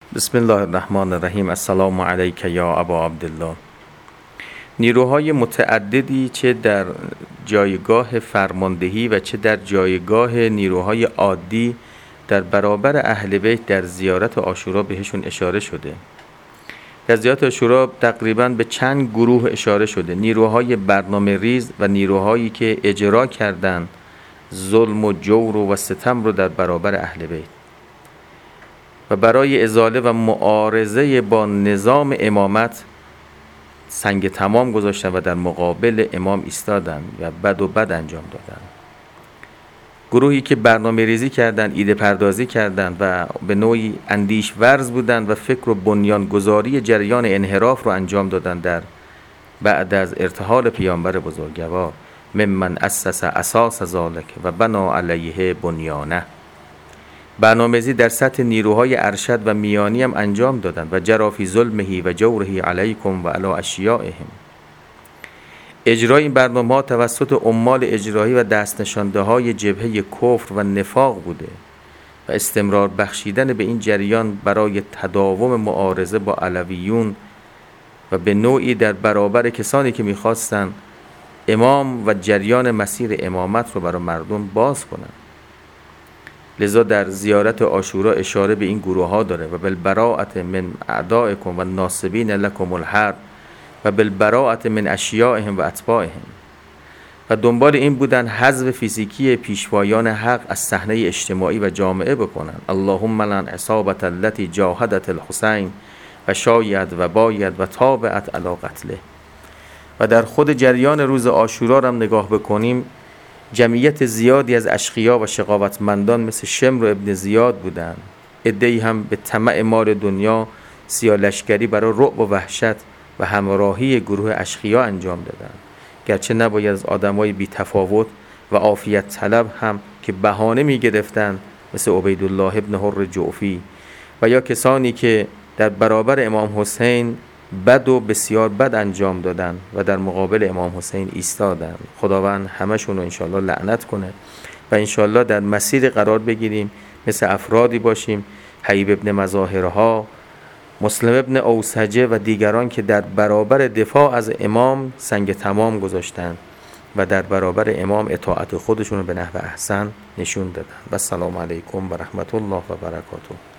بسم الله الرحمن الرحیم. السلام علیک یا ابا عبدالله. نیروهای متعددی چه در جایگاه فرماندهی و چه در جایگاه نیروهای عادی در برابر اهل بیت در زیارت عاشورا بهشون اشاره شده. در زیارت عاشورا تقریباً به چند گروه اشاره شده: نیروهای برنامه ریز و نیروهایی که اجرا کردند ظلم و جور و ستم رو در برابر اهل بیت و برای ازاله و معارضه با نظام امامت سنگ تمام گذاشتن و در مقابل امام ایستادن و بد انجام دادن. گروهی که برنامه ریزی کردن، ایده پردازی کردن و به نوعی اندیش ورز بودن و فکر و بنیانگذاری جریان انحراف رو انجام دادن در بعد از ارتحال پیامبر بزرگوار: ممن اسس اساس ذلک و بنا علیه بنیانه. برنامه‌ریزی در سطح نیروهای ارشد و میانی هم انجام دادند و جرا فی ظلمه و جوره علیکم و علی اشیائهم. اجرای این برنامه‌ها توسط عمال اجرایی و دست نشانده های جبهه کفر و نفاق بوده و استمرار بخشیدن به این جریان برای تداوم معارضه با علویون و به نوعی در برابر کسانی که می‌خواستند امام و جریان مسیر امامت رو برای مردم باز کنند. لذا در زیارت عاشورا اشاره به این گروه ها داره: و بالبراءة من اعدائکم و ناصبین لکم الحرب و بالبراءة من اشیائهم و اتباعهم. و دنبال این بودن حذف فیزیکی پیشوایان حق از صحنه اجتماعی و جامعه بکنن. اللهم لعن عصابة التي جاهدت الحسین و شایعت و بایعت و تابعت علی قتله. و در خود جریان روز عاشورا را هم نگاه بکنیم، جمعیت زیادی از اشقیا و شقاوتمندان مثل شمر و ابن زیاد بودند. عده‌ای هم به طمع مال دنیا سیاه‌لشکری برای رعب و وحشت و همراهی گروه اشقیا انجام دادند، گرچه نباید از آدمای بی تفاوت و عافیت طلب هم که بهانه می گرفتند مثل عبیدالله ابن حر جعفی و یا کسانی که در برابر امام حسین بد و بسیار بد انجام دادن و در مقابل امام حسین ایستادن. خداوند همشون رو انشالله لعنت کنه و انشالله در مسیر قرار بگیریم، مثل افرادی باشیم حیب ابن مظاهرها، مسلم ابن اوسجه و دیگران که در برابر دفاع از امام سنگ تمام گذاشتن و در برابر امام اطاعت خودشون رو به نحو احسن نشون دادن. و السلام علیکم و رحمت الله و برکاته.